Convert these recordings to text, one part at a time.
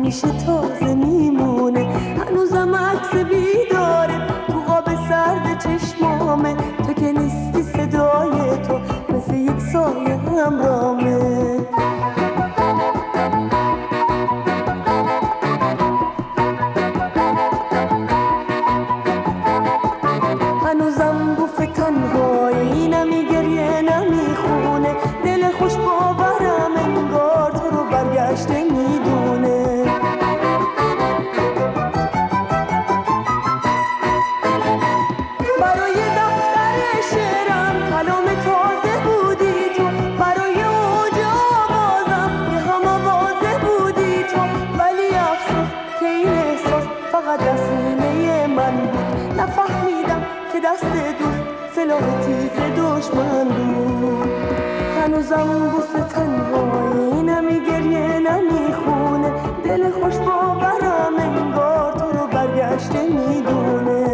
همیشه تازه میمونه. هنوزم عکس بیداره تو قاب سرد چشمامه. تو که نیستی صدای تو مثل یک سایه همرامه. هنوزم بوف تنهایی نمیگریه نمیخونه. دل خوش باورم انگار تو رو برگشته میدونه. برای دفتر شعرم کلام تازه بودی تو. برای اوج آوازم یه هم آوازه بودی تو. ولی افسوس که این احساس فقط در سینه من بود. نفهمیدم که دست دوست سلاح تیز دشمن بود. هنوزم بوس تنهایی نمیگریه نمیخونه. دل خوش باورم انگار تو رو برگشته میدونه.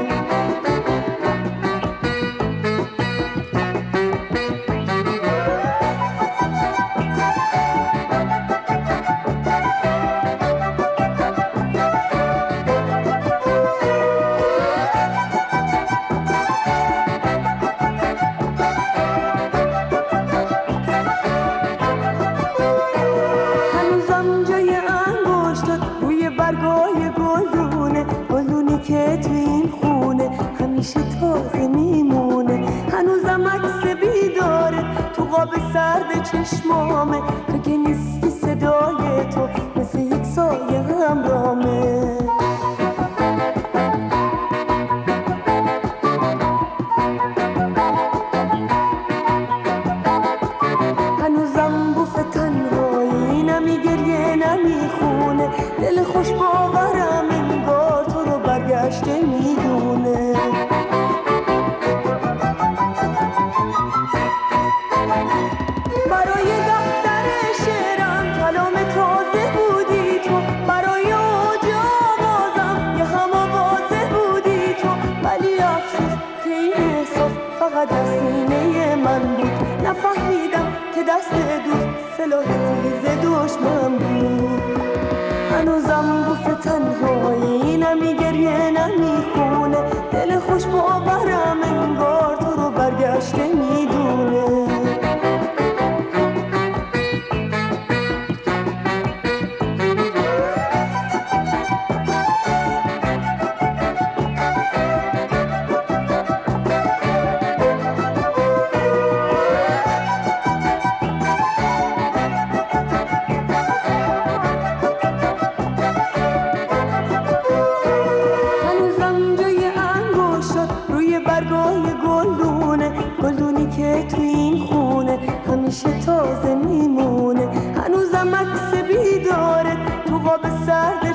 برگای گلدونه گلدونی که تو این خونه همیشه تازه میمونه. هنوزم عکس بیداره تو قاب سرد چشمامه. تو که نیستی صدای تو مثل یک سایه همرامه. هنوزم بوف تنهایی نمیگریه نمیخونه. دل خوش باورم انگار تو رو برگشته میدونه. برای دفتر شعرم کلام تازه بودی تو. برای اوج آوازم یه هم آوازه بودی تو. ولی افسوس که این احساس فقط در سینه من بود. نفهمیدم که دست دوست سلاح تیز دشمن بود. هنوزم بوف تنهایی نمیگریه نمیخونه. دل خوش باورم انگار تو رو برگشته میدونه. برگای گلدونه گلدونی که تو این خونه همیشه تازه میمونه. هنوزم عکس بیداره تو قاب سرد